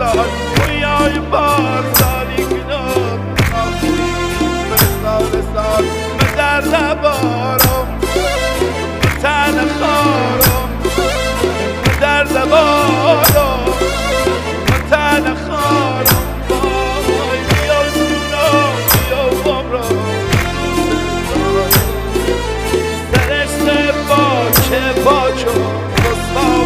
سال رویای پارسالی کنم سال به درد بارم تن خارم به درد بارم تن خارم وای بیا جونم بیا عمرم سرشت باچه باچو رسوا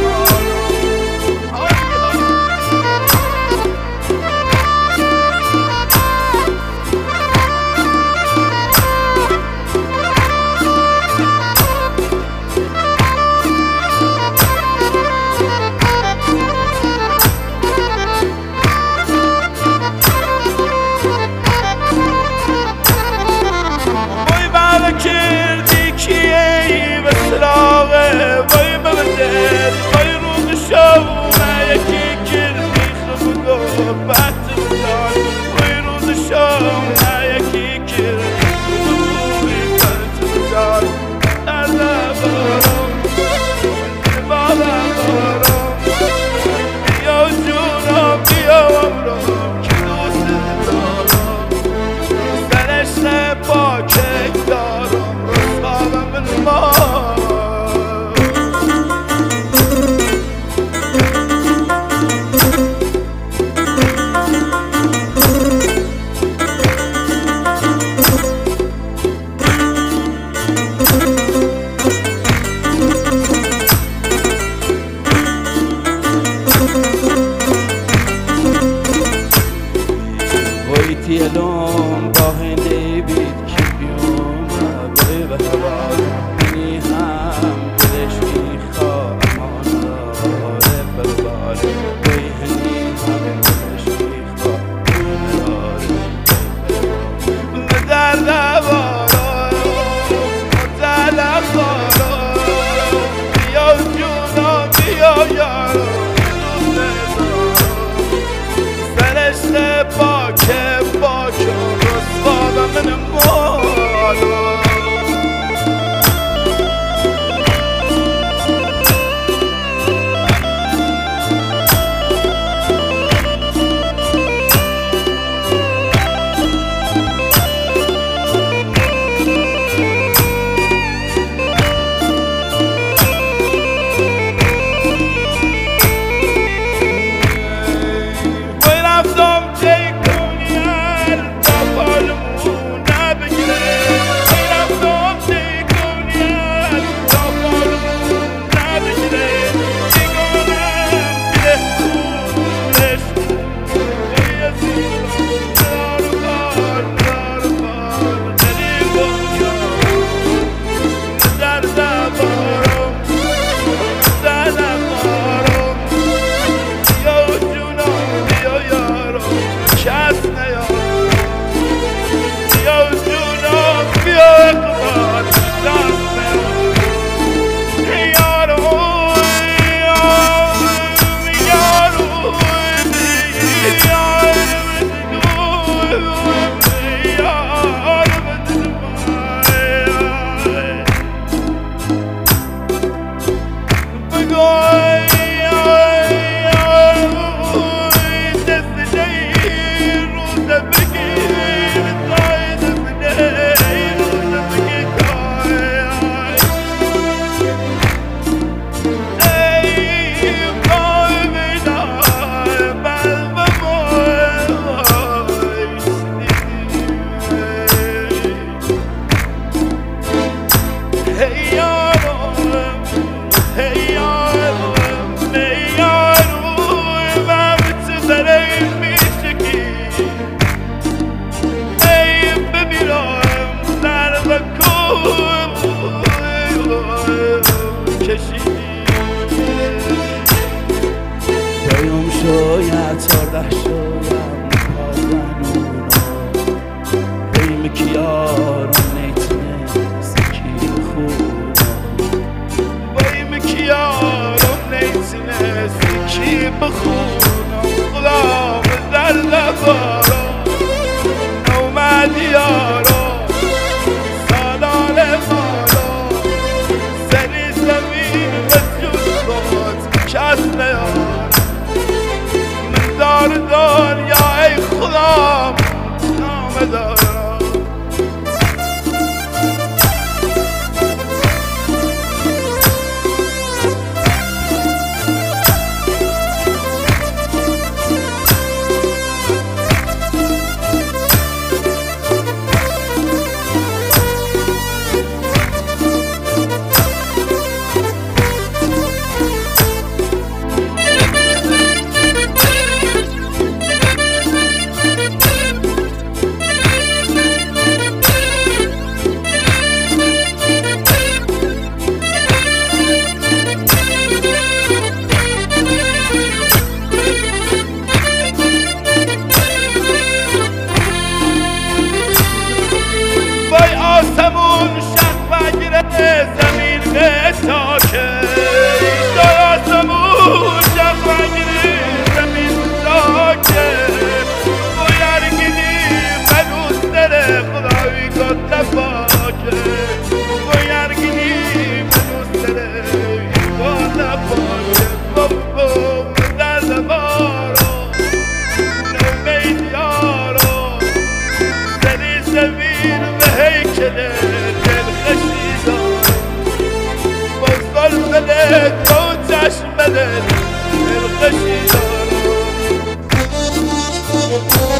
کردی کیه به سراغه وای ببدل وای رو بشونه یکی کردی خب گفت بزار وای رو بشونه یکی کردی خب بزار در لبارم بالا بارم بیا جونم بیا عمرم که دوست دارم سرشت پاکه دارم وای تیلم با هنده بید کیوم وای به هوا منی هم دلش میخوا اماناره ببار وای هنی هم دلش میخوا اماناره به درد بارم دل خارم بیا جونم بیا یارم سرشت باکه باکه رسوا دل خشی دارم باز بلبله تو چشم دل خشی دارم